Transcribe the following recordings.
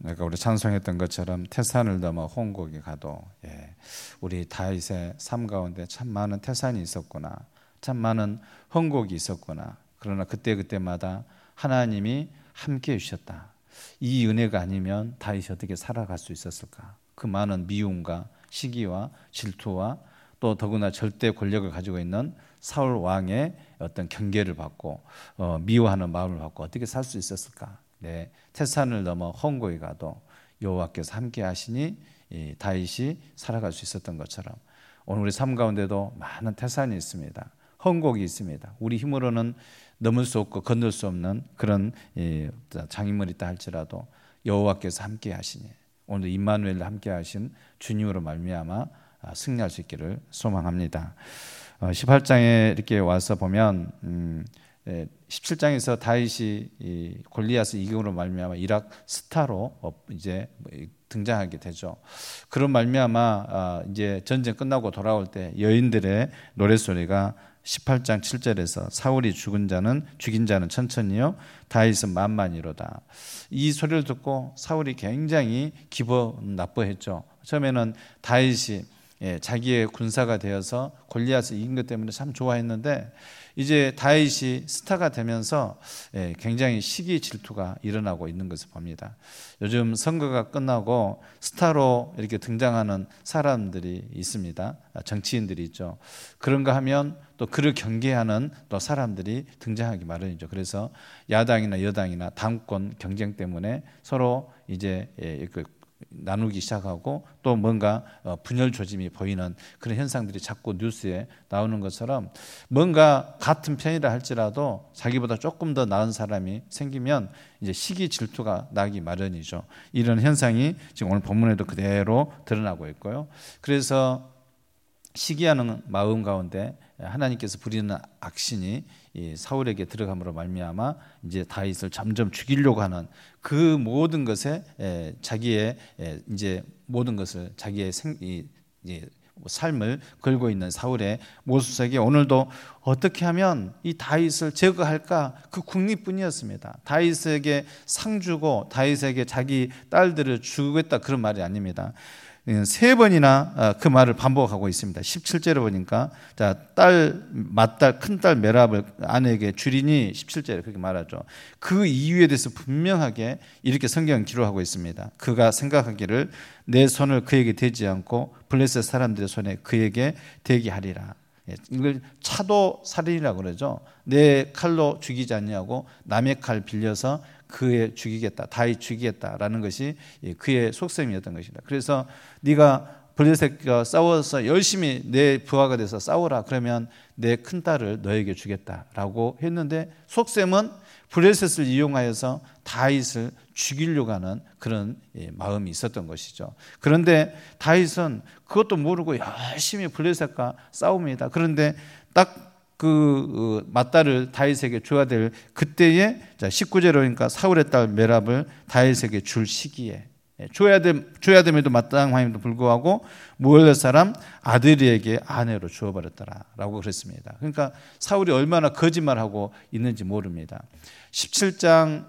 그러니까 우리 찬송했던 것처럼 태산을 넘어 홍곡에 가도 우리 다윗의 삶 가운데 참 많은 태산이 있었구나, 참 많은 홍곡이 있었구나. 그러나 그때마다 하나님이 함께해 주셨다. 이 은혜가 아니면 다윗이 어떻게 살아갈 수 있었을까? 그 많은 미움과 시기와 질투와 또 더구나 절대 권력을 가지고 있는 사울 왕의 어떤 경계를 받고 미워하는 마음을 받고 어떻게 살 수 있었을까? 태산을 넘어 홍곡에 가도 여호와께서 함께 하시니 다윗이 살아갈 수 있었던 것처럼 오늘 우리 삶 가운데도 많은 태산이 있습니다. 홍곡이 있습니다. 우리 힘으로는 넘을 수 없고 건널 수 없는 그런 장애물이 있다 할지라도 여호와께서 함께 하시니 오늘 임마누엘과 함께 하신 주님으로 말미암아 승리할 수 있기를 소망합니다. 18장에 이렇게 와서 보면 17장에서 다윗이 골리앗을 이김으로 말미암아 이락 스타로 이제 등장하게 되죠. 그런 말미암아 이제 전쟁 끝나고 돌아올 때 여인들의 노랫소리가 18장 7절에서 사울이 죽인 자는 천천히요 다윗은 만만이로다. 이 소리를 듣고 사울이 굉장히 기분 나빠했죠. 처음에는 다윗이 자기의 군사가 되어서 골리앗을 이긴 것 때문에 참 좋아했는데 이제 다윗이 스타가 되면서 굉장히 시기 질투가 일어나고 있는 것을 봅니다. 요즘 선거가 끝나고 스타로 이렇게 등장하는 사람들이 있습니다. 정치인들이 있죠. 그런가 하면 또 그를 경계하는 또 사람들이 등장하기 마련이죠. 그래서 야당이나 여당이나 당권 경쟁 때문에 서로 이제 나누기 시작하고 또 뭔가 분열 조짐이 보이는 그런 현상들이 자꾸 뉴스에 나오는 것처럼 뭔가 같은 편이라 할지라도 자기보다 조금 더 나은 사람이 생기면 이제 시기 질투가 나기 마련이죠. 이런 현상이 지금 오늘 본문에도 그대로 드러나고 있고요. 그래서 시기하는 마음 가운데 하나님께서 부리는 악신이 이 사울에게 들어감으로 말미암아 이제 다윗을 점점 죽이려고 하는 그 모든 것에 자기의 이제 모든 것을 자기의 삶을 걸고 있는 사울의 모습 속에 오늘도 어떻게 하면 이 다윗을 제거할까 그 궁리뿐이었습니다. 다윗에게 상 주고 다윗에게 자기 딸들을 주겠다 그런 말이 아닙니다. 3번이나 그 말을 반복하고 있습니다. 17절에 보니까 맏딸 큰딸 메랍을 아내에게 주리니 17절에 그렇게 말하죠. 그 이유에 대해서 분명하게 이렇게 성경은 기록하고 있습니다. 그가 생각하기를 내 손을 그에게 대지 않고 블레셋 사람들의 손에 그에게 대게 하리라. 이걸 차도 살인이라고 그러죠. 내 칼로 죽이지 않냐고 남의 칼 빌려서 그의 죽이겠다, 다윗 죽이겠다라는 것이 그의 속셈이었던 것입니다. 그래서 네가 블레셋과 싸워서 열심히 내 부하가 돼서 싸우라. 그러면 내 큰딸을 너에게 주겠다라고 했는데 속셈은 블레셋을 이용하여서 다윗을 죽이려고 하는 그런 마음이 있었던 것이죠. 그런데 다윗은 그것도 모르고 열심히 블레셋과 싸웁니다. 그런데 딱 그 맏딸을 다윗에게 줘야 될 그때에 19절에 보니까 사울의 딸 메랍을 다윗에게 줄 시기에 줘야 됨에도 마땅함에도 불구하고 모엘렛 사람 아드리에게 아내로 주어버렸더라라고 그랬습니다. 그러니까 사울이 얼마나 거짓말하고 있는지 모릅니다. 17장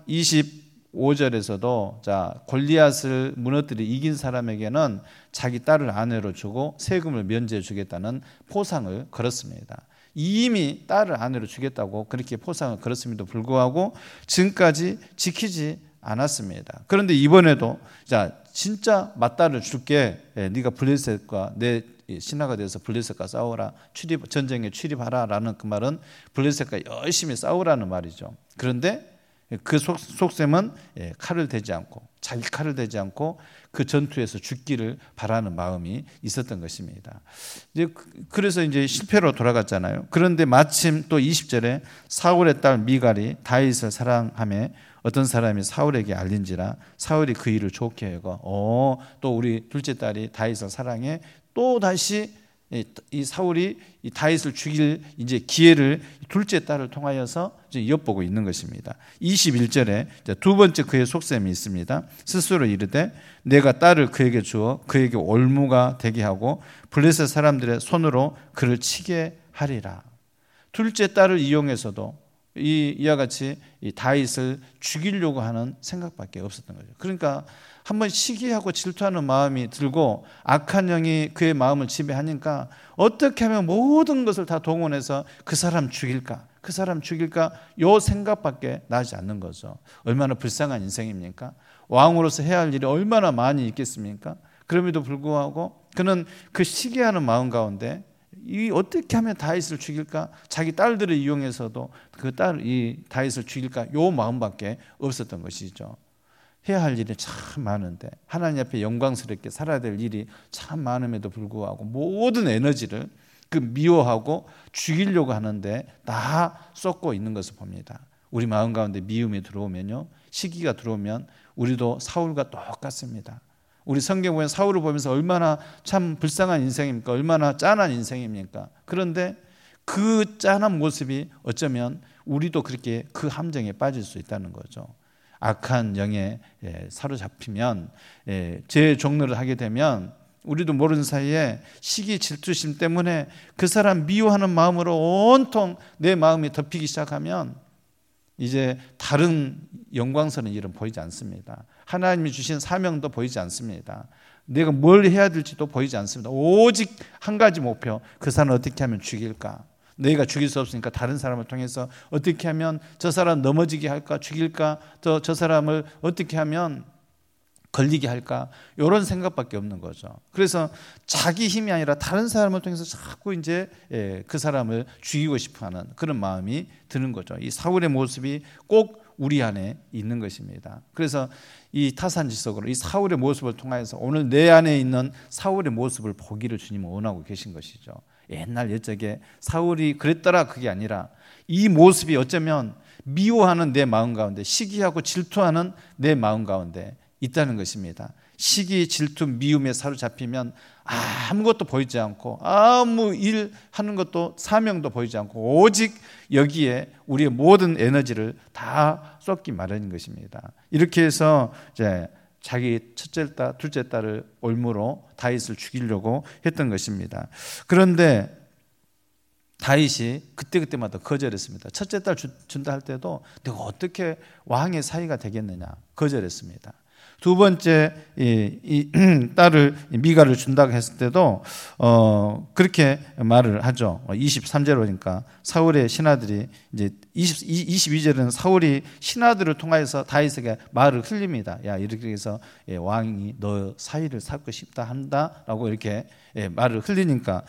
25절에서도 골리앗을 무너뜨려 이긴 사람에게는 자기 딸을 아내로 주고 세금을 면제해 주겠다는 포상을 걸었습니다. 이미 딸을 아내로 주겠다고 그렇게 포상을 걸었음에도 불구하고 지금까지 지키지 않았습니다. 그런데 이번에도 진짜 맏딸을 줄게. 네가 블레셋과 내 신하가 되어서 블레셋과 싸우라. 전쟁에 출입하라 라는 그 말은 블레셋과 열심히 싸우라는 말이죠. 그런데 그 속셈은 칼을 대지 않고 자기 칼을 대지 않고 그 전투에서 죽기를 바라는 마음이 있었던 것입니다. 그래서 이제 실패로 돌아갔잖아요. 그런데 마침 또 20절에 사울의 딸 미갈이 다윗을 사랑하며 어떤 사람이 사울에게 알린지라 사울이 그 일을 좋게 여겨 또 우리 둘째 딸이 다윗을 사랑해 또 다시 이 사울이 이 다윗을 죽일 이제 기회를 둘째 딸을 통하여서 이제 엿보고 있는 것입니다. 21절에 두 번째 그의 속셈이 있습니다. 스스로 이르되 내가 딸을 그에게 주어 그에게 올무가 되게 하고 블레셋 사람들의 손으로 그를 치게 하리라. 둘째 딸을 이용해서도 이와 같이 이 다윗을 죽이려고 하는 생각밖에 없었던 거죠. 그러니까 한번 시기하고 질투하는 마음이 들고 악한 영이 그의 마음을 지배하니까 어떻게 하면 모든 것을 다 동원해서 그 사람 죽일까 요 생각밖에 나지 않는 거죠. 얼마나 불쌍한 인생입니까? 왕으로서 해야 할 일이 얼마나 많이 있겠습니까? 그럼에도 불구하고 그는 그 시기하는 마음 가운데 이 어떻게 하면 다윗을 죽일까? 자기 딸들을 이용해서도 이 다윗을 죽일까? 요 마음밖에 없었던 것이죠. 해야 할 일이 참 많은데 하나님 앞에 영광스럽게 살아야 될 일이 참 많음에도 불구하고 모든 에너지를 그 미워하고 죽이려고 하는데 다 쏟고 있는 것을 봅니다. 우리 마음 가운데 미움이 들어오면요, 시기가 들어오면 우리도 사울과 똑같습니다. 우리 성경 보면 사울을 보면서 얼마나 참 불쌍한 인생입니까? 얼마나 짠한 인생입니까? 그런데 그 짠한 모습이 어쩌면 우리도 그렇게 그 함정에 빠질 수 있다는 거죠. 악한 영에 사로잡히면 제 종로를 하게 되면 우리도 모르는 사이에 시기 질투심 때문에 그 사람 미워하는 마음으로 온통 내 마음이 덮이기 시작하면 이제 다른 영광스러운 일은 보이지 않습니다. 하나님이 주신 사명도 보이지 않습니다. 내가 뭘 해야 될지도 보이지 않습니다. 오직 한 가지 목표, 그 사람을 어떻게 하면 죽일까? 내가 죽일 수 없으니까 다른 사람을 통해서 어떻게 하면 저 사람 넘어지게 할까? 죽일까? 저 사람을 어떻게 하면 걸리게 할까? 이런 생각밖에 없는 거죠. 그래서 자기 힘이 아니라 다른 사람을 통해서 자꾸 이제 그 사람을 죽이고 싶어하는 그런 마음이 드는 거죠. 이 사울의 모습이 꼭 우리 안에 있는 것입니다. 그래서 이 타산지석으로 이 사울의 모습을 통해서 오늘 내 안에 있는 사울의 모습을 보기를 주님은 원하고 계신 것이죠. 옛날 옛적에 사울이 그랬더라 그게 아니라 이 모습이 어쩌면 미워하는 내 마음 가운데, 시기하고 질투하는 내 마음 가운데 있다는 것입니다. 시기, 질투, 미움에 사로잡히면 아무것도 보이지 않고 아무 일 하는 것도 사명도 보이지 않고 오직 여기에 우리의 모든 에너지를 다 쏟기 마련인 것입니다. 이렇게 해서 이제 자기 첫째 딸, 둘째 딸을 올무로 다윗을 죽이려고 했던 것입니다. 그런데 다윗이 그때마다 거절했습니다. 첫째 딸 준다 할 때도 내가 어떻게 왕의 사위가 되겠느냐 거절했습니다. 두 번째 이 딸을 미가를 준다고 했을 때도 그렇게 말을 하죠. 23절에 보니까 사울의 신하들이 이제 22절에는 사울이 신하들을 통하여서 다윗에게 말을 흘립니다. 야, 이렇게 해서 왕이 너 사위를 삼고 싶다 한다라고 이렇게 말을 흘리니까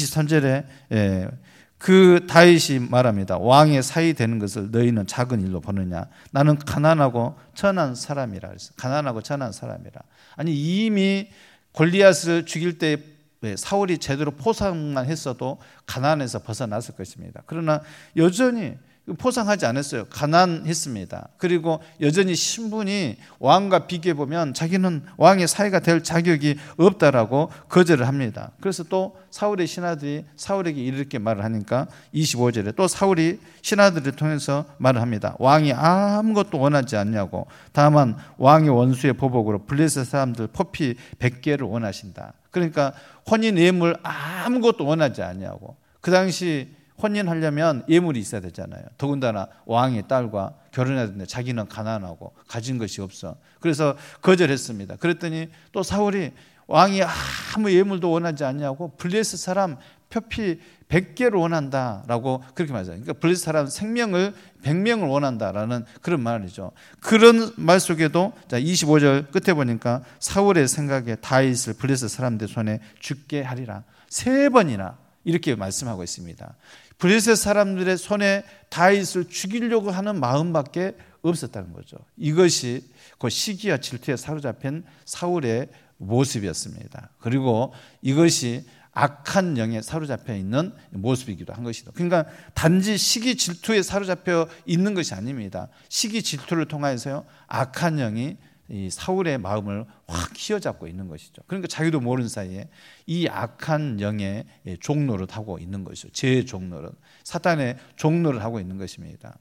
23절에 그 다윗이 말합니다. 왕의 사위 되는 것을 너희는 작은 일로 보느냐? 나는 가난하고 천한 사람이라 그랬어요. 가난하고 천한 사람이라. 아니 이미 골리앗을 죽일 때 사울이 제대로 포상만 했어도 가난에서 벗어났을 것입니다. 그러나 여전히 포상하지 않았어요. 가난했습니다. 그리고 여전히 신분이 왕과 비교해 보면 자기는 왕의 사위가 될 자격이 없다라고 거절을 합니다. 그래서 또 사울의 신하들이 사울에게 이렇게 말을 하니까 25절에 또 사울이 신하들을 통해서 말을 합니다. 왕이 아무것도 원하지 않냐고, 다만 왕의 원수의 보복으로 블레셋 사람들 포피 100개를 원하신다. 그러니까 혼인 예물 아무것도 원하지 않냐고. 그 당시 혼인하려면 예물이 있어야 되잖아요. 더군다나 왕의 딸과 결혼해야 되는데 자기는 가난하고 가진 것이 없어. 그래서 거절했습니다. 그랬더니 또 사울이 왕이 아무 예물도 원하지 않냐고 블레셋 사람 표피 100개를 원한다라고 그렇게 말해요. 그러니까 블레셋 사람 생명을 100명을 원한다라는 그런 말이죠. 그런 말 속에도 자 25절 끝에 보니까 사울의 생각에 다윗을 블레셋 사람들 손에 죽게 하리라 3번이나 이렇게 말씀하고 있습니다. 블레셋 사람들의 손에 다윗을 죽이려고 하는 마음밖에 없었다는 거죠. 이것이 그 시기와 질투에 사로잡힌 사울의 모습이었습니다. 그리고 이것이 악한 영에 사로잡혀 있는 모습이기도 한 것이다. 그러니까 단지 시기 질투에 사로잡혀 있는 것이 아닙니다. 시기 질투를 통해서요 악한 영이 이 사울의 마음을 확 휘어잡고 있는 것이죠. 그러니까 자기도 모르는 사이에 이 악한 영의 종노릇 하고 있는 것이죠. 제 종노릇, 사탄의 종노릇 하고 있는 것입니다.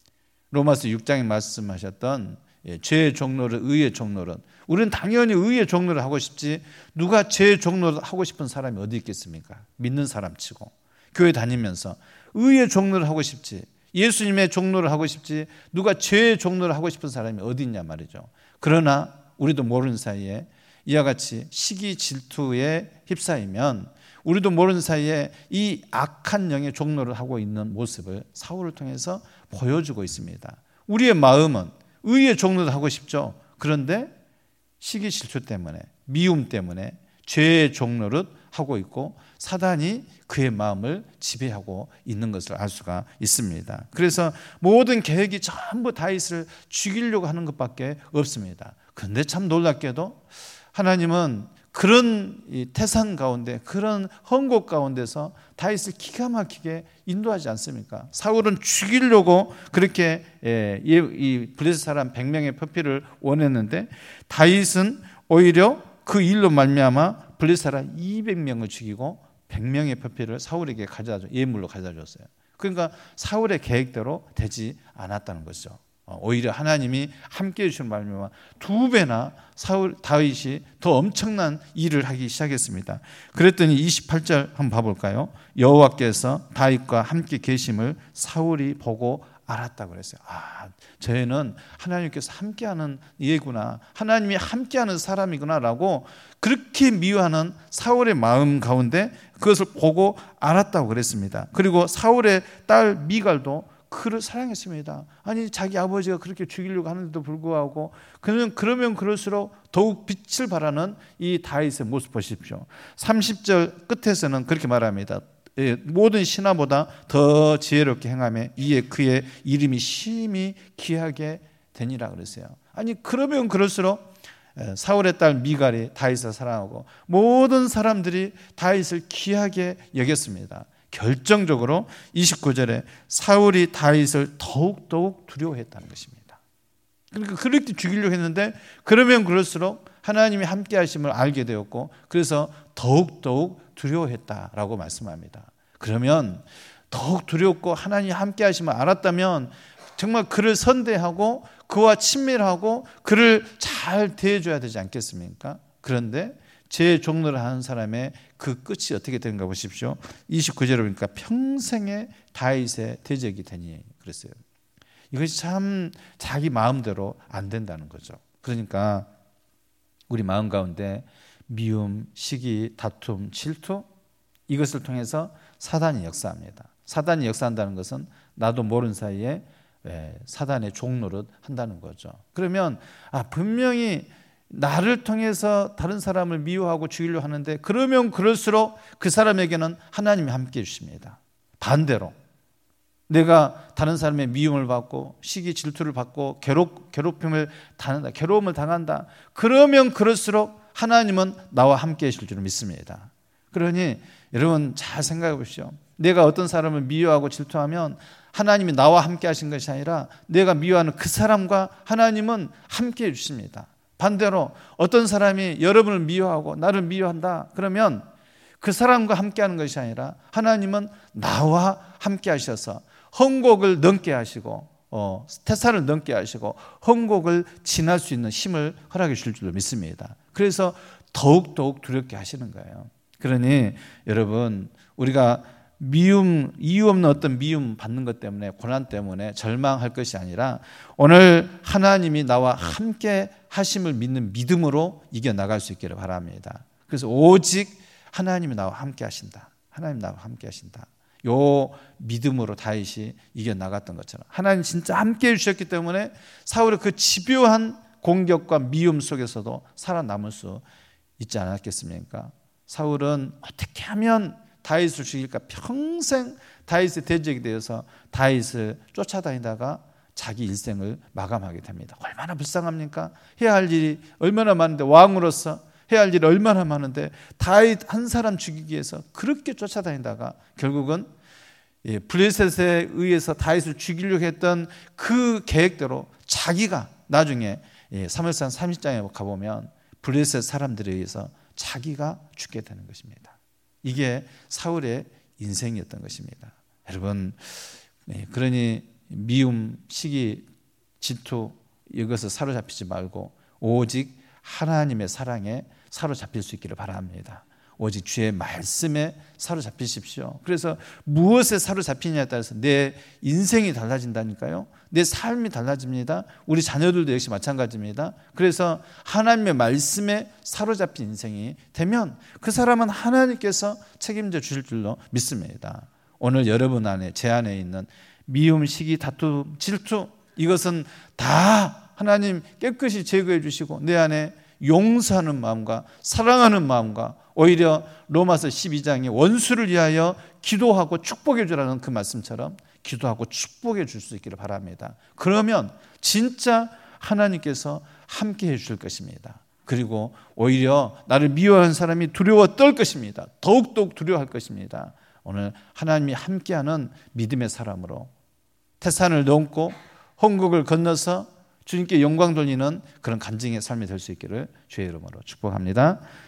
로마서 6장에 말씀하셨던 죄의 종노릇, 의의 종노릇. 우리는 당연히 의의 종노릇 하고 싶지 누가 죄의 종노릇 하고 싶은 사람이 어디 있겠습니까? 믿는 사람 치고 교회 다니면서 의의 종노릇 하고 싶지. 예수님의 종로를 하고 싶지 누가 죄의 종로를 하고 싶은 사람이 어디 있냐 말이죠. 그러나 우리도 모르는 사이에 이와 같이 시기 질투에 휩싸이면 우리도 모르는 사이에 이 악한 영의 종로를 하고 있는 모습을 사울을 통해서 보여주고 있습니다. 우리의 마음은 의의 종로를 하고 싶죠. 그런데 시기 질투 때문에, 미움 때문에 죄의 종로를 하고 있고 사단이 그의 마음을 지배하고 있는 것을 알 수가 있습니다. 그래서 모든 계획이 전부 다윗을 죽이려고 하는 것밖에 없습니다. 그런데 참 놀랍게도 하나님은 그런 태산 가운데, 그런 헝곡 가운데서 다윗을 기가 막히게 인도하지 않습니까? 사울은 죽이려고 그렇게 이 블레셋 사람 100명의 표피를 원했는데 다윗은 오히려 그 일로 말미암아 블레셋 사람 200명을 죽이고 100명의 표피를 사울에게 예물로 가져줬어요. 그러니까 사울의 계획대로 되지 않았다는 거죠. 오히려 하나님이 함께해 주신 말미암아 2배나 다윗이 더 엄청난 일을 하기 시작했습니다. 그랬더니 28절 한번 봐볼까요? 여호와께서 다윗과 함께 계심을 사울이 보고 알았다고 그랬어요. 쟤는 하나님께서 함께하는 얘구나, 하나님이 함께하는 사람이구나라고 그렇게 미워하는 사울의 마음 가운데 그것을 보고 알았다고 그랬습니다. 그리고 사울의 딸 미갈도 그를 사랑했습니다. 아니 자기 아버지가 그렇게 죽이려고 하는데도 불구하고 그러면 그럴수록 더욱 빛을 발하는 이 다윗의 모습 보십시오. 30절 끝에서는 그렇게 말합니다. 모든 신하보다 더 지혜롭게 행하며 이에 그의 이름이 심히 귀하게 되니라 그랬어요. 아니 그러면 그럴수록 사울의 딸 미갈이 다윗을 사랑하고 모든 사람들이 다윗을 귀하게 여겼습니다. 결정적으로 29절에 사울이 다윗을 더욱 두려워했다는 것입니다. 그러니까 그렇게 죽이려고 했는데 그러면 그럴수록 하나님이 함께 하심을 알게 되었고 그래서 더욱 두려워했다라고 말씀합니다. 그러면 더욱 두렵고 하나님이 함께 하심을 알았다면 정말 그를 선대하고 그와 친밀하고 그를 잘 대해줘야 되지 않겠습니까? 그런데 제 종로를 하는 사람의 그 끝이 어떻게 되는가 보십시오. 29절에 보니까 평생의 다윗의 대적이 되니 그랬어요. 이것이 참 자기 마음대로 안 된다는 거죠. 그러니까 우리 마음 가운데 미움, 시기, 다툼, 질투 이것을 통해서 사단이 역사합니다. 사단이 역사한다는 것은 나도 모르는 사이에 사단의 종노릇 한다는 거죠. 그러면 분명히 나를 통해서 다른 사람을 미워하고 죽이려고 하는데 그러면 그럴수록 그 사람에게는 하나님이 함께 해주십니다. 반대로 내가 다른 사람의 미움을 받고 시기 질투를 받고 괴롭힘을 당한다, 괴로움을 당한다. 그러면 그럴수록 하나님은 나와 함께 하실 줄 믿습니다. 그러니 여러분 잘 생각해 보십시오. 내가 어떤 사람을 미워하고 질투하면 하나님이 나와 함께 하신 것이 아니라 내가 미워하는 그 사람과 하나님은 함께 해주십니다. 반대로 어떤 사람이 여러분을 미워하고 나를 미워한다 그러면 그 사람과 함께하는 것이 아니라 하나님은 나와 함께 하셔서 헝곡을 넘게 하시고 태산을 넘게 하시고 헝곡을 지날 수 있는 힘을 허락해 주실 줄로 믿습니다. 그래서 더욱 두렵게 하시는 거예요. 그러니 여러분 우리가 이유 없는 어떤 미움 받는 것 때문에 고난 때문에 절망할 것이 아니라 오늘 하나님이 나와 함께 하심을 믿는 믿음으로 이겨나갈 수 있기를 바랍니다. 그래서 오직 하나님이 나와 함께 하신다. 하나님 나와 함께 하신다. 요 믿음으로 다윗이 이겨나갔던 것처럼 하나님 진짜 함께 해주셨기 때문에 사울의 그 집요한 공격과 미움 속에서도 살아남을 수 있지 않았겠습니까? 사울은 어떻게 하면 다윗을 죽일까 평생 다윗의 대적이 되어서 다윗을 쫓아다니다가 자기 일생을 마감하게 됩니다. 얼마나 불쌍합니까? 해야 할 일이 얼마나 많은데 왕으로서 해야 할 일이 얼마나 많은데 다윗 한 사람 죽이기 위해서 그렇게 쫓아다니다가 결국은 블레셋에 의해서 다윗을 죽이려고 했던 그 계획대로 자기가 나중에 사무엘상 30장에 가보면 블레셋 사람들에 의해서 자기가 죽게 되는 것입니다. 이게 사울의 인생이었던 것입니다. 여러분 그러니 미움, 시기, 질투 이것을 사로잡히지 말고 오직 하나님의 사랑에 사로잡힐 수 있기를 바랍니다. 오직 주의 말씀에 사로잡히십시오. 그래서 무엇에 사로잡히냐에 따라서 내 인생이 달라진다니까요. 내 삶이 달라집니다. 우리 자녀들도 역시 마찬가지입니다. 그래서 하나님의 말씀에 사로잡힌 인생이 되면 그 사람은 하나님께서 책임져 주실 줄로 믿습니다. 오늘 여러분 안에, 제 안에 있는 미움, 시기, 다툼, 질투, 이것은 다 하나님 깨끗이 제거해 주시고 내 안에 용서하는 마음과 사랑하는 마음과 오히려 로마서 12장에 원수를 위하여 기도하고 축복해 주라는 그 말씀처럼 기도하고 축복해 줄 수 있기를 바랍니다. 그러면 진짜 하나님께서 함께 해 주실 것입니다. 그리고 오히려 나를 미워하는 사람이 두려워 떨 것입니다. 더욱더욱 두려워할 것입니다. 오늘 하나님이 함께하는 믿음의 사람으로 태산을 넘고 홍국을 건너서 주님께 영광 돌리는 그런 간증의 삶이 될 수 있기를 주의 이름으로 축복합니다.